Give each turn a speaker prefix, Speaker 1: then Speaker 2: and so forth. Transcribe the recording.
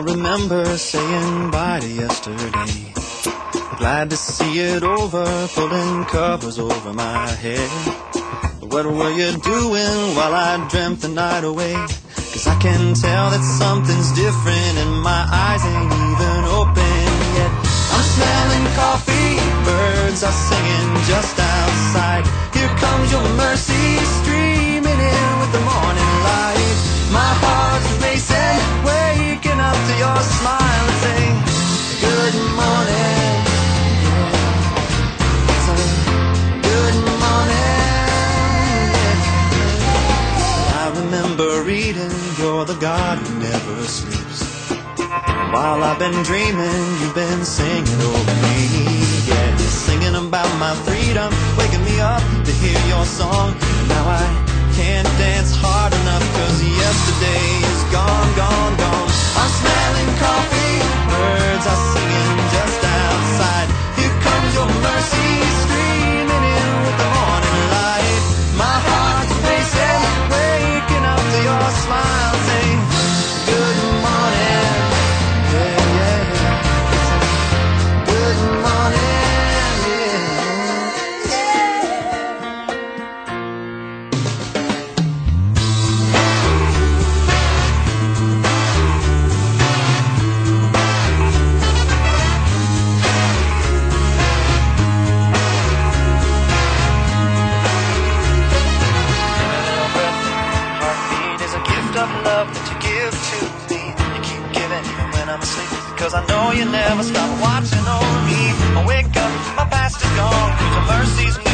Speaker 1: remember saying bye to yesterday. Glad to see it over, pulling covers over my head. What were you doing while I dreamt the night away? 'Cause I can tell that something's different and my eyes ain't even open yet. I'm smelling coffee, birds are singing just outside. Here comes your mercy, streaming in with the morning light. My heart's racing, waking up to your smile and saying, good morning. Yeah. So, good morning. Yeah. I remember reading, you're the God who never sleeps. While I've been dreaming, you've been singing over me. Yeah, you're singing about my freedom, waking me up to hear your song. Now I can't dance hard enough 'cause yesterday is gone, gone, gone. I'm smelling coffee, birds are singing just outside. Here comes your mercy, streaming in with the morning light. My heart's racing, waking up to your smile, saying, good morning. Yeah, yeah, good morning. Love that you give to me. You keep giving even when I'm asleep, 'cause I know you never stop watching over me. I wake up, my past is gone, 'cause your mercy's